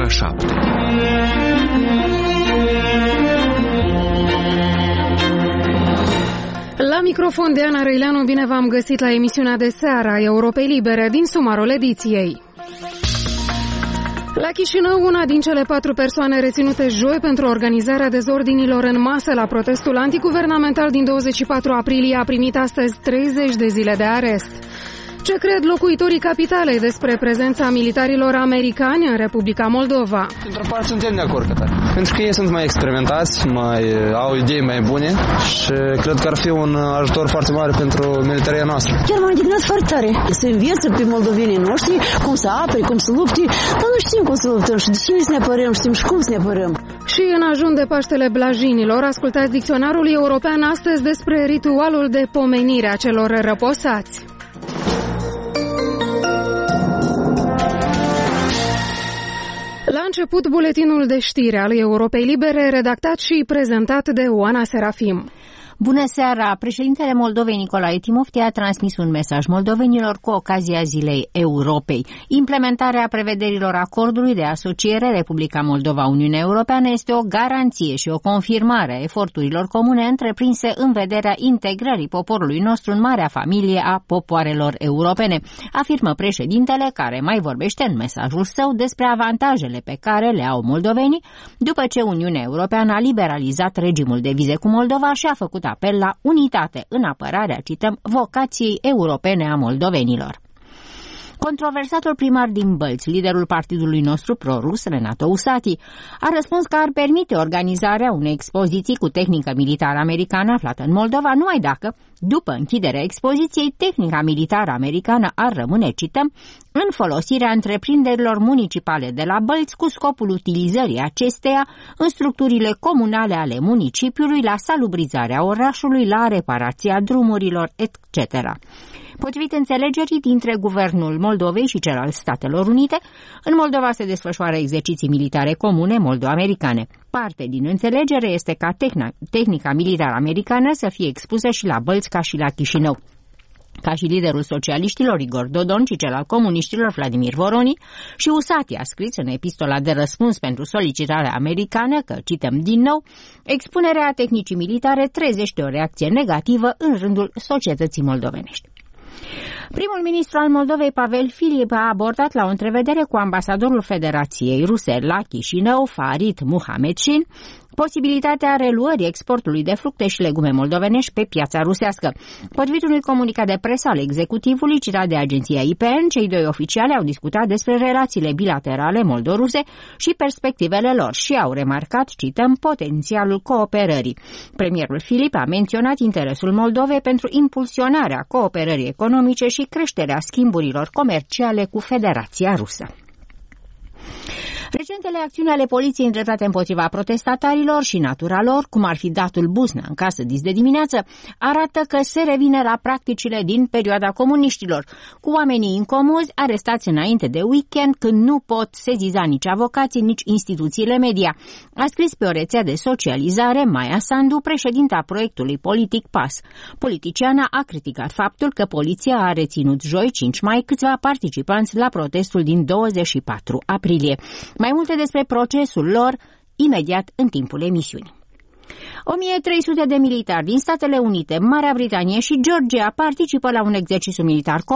ora 7. La microfon Diana Răileanu, bine v-am găsit la emisiunea de seară a Europei Libere din sumarul ediției. La Chișinău, una din cele 4 persoane reținute joi pentru organizarea dezordinilor în masă la protestul antiguvernamental din 24 aprilie a primit astăzi 30 de zile de arest. Ce cred locuitorii capitalei despre prezența militarilor americani în Republica Moldova? Într-o parte suntem de acord, pentru că ei sunt mai experimentați, au idei mai bune și cred că ar fi un ajutor foarte mare pentru militaria noastră. Chiar m-am indignat foarte tare. Să învețe pe moldovenii noștri cum să apere, cum să lupte, dar nu știm cum să luptăm și de cine să ne apărăm, știm și cum să ne apărăm. Și în ajun de Paștele Blajinilor, ascultați dicționarul european astăzi despre ritualul de pomenire a celor răposați. La început, buletinul de știri al Europei Libere, redactat și prezentat de Oana Serafim. Bună seara! Președintele Moldovei Nicolae Timofte a transmis un mesaj moldovenilor cu ocazia Zilei Europei. Implementarea prevederilor acordului de asociere Republica Moldova-Uniunea Europeană este o garanție și o confirmare a eforturilor comune întreprinse în vederea integrării poporului nostru în marea familie a popoarelor europene, afirmă președintele, care mai vorbește în mesajul său despre avantajele pe care le au moldovenii după ce Uniunea Europeană a liberalizat regimul de vize cu Moldova și a făcut apel la unitate în apărarea, cităm, vocației europene a moldovenilor. Controversatul primar din Bălți, liderul partidului nostru pro-rus, Renato Usati, a răspuns că ar permite organizarea unei expoziții cu tehnică militară americană aflată în Moldova, numai dacă, după închiderea expoziției, tehnica militară americană ar rămâne, cităm, în folosirea întreprinderilor municipale de la Bălți cu scopul utilizării acesteia în structurile comunale ale municipiului, la salubrizarea orașului, la reparația drumurilor, etc. Potrivit înțelegerii dintre Guvernul Moldovei și cel al Statelor Unite, în Moldova se desfășoară exerciții militare comune moldo-americane. Parte din înțelegere este ca tehnica militară americană să fie expusă și la Bălți ca și la Chișinău. Ca și liderul socialiștilor Igor Dodon și cel al comuniștilor Vladimir Voroni, și Usati a scris în epistola de răspuns pentru solicitarea americană că, cităm din nou, expunerea tehnicii militare trezește o reacție negativă în rândul societății moldovenești. Primul ministru al Moldovei, Pavel Filip, a abordat la o întrevedere cu ambasadorul Federației Ruse la Chișinău, Farid Muhamedșin, posibilitatea reluării exportului de fructe și legume moldovenești pe piața rusească. Potrivit unui comunicat de presă al executivului citat de agenția IPN, cei doi oficiali au discutat despre relațiile bilaterale moldoruse și perspectivele lor și au remarcat, cităm, potențialul cooperării. Premierul Filip a menționat interesul Moldovei pentru impulsionarea cooperării economice și creșterea schimburilor comerciale cu Federația Rusă. Recentele acțiuni ale poliției îndreptate împotriva protestatarilor și natura lor, cum ar fi datul Busna în casă dis de dimineață, arată că se revine la practicile din perioada comuniștilor, cu oamenii incomozi arestați înainte de weekend, când nu pot seziza nici avocații, nici instituțiile media. A scris pe o rețea de socializare Maia Sandu, președinta proiectului politic PAS. Politiciana a criticat faptul că poliția a reținut joi 5 mai câțiva participanți la protestul din 24 aprilie. Mai multe despre procesul lor imediat în timpul emisiunii. 1300 de militari din Statele Unite, Marea Britanie și Georgia participă la un exercițiu militar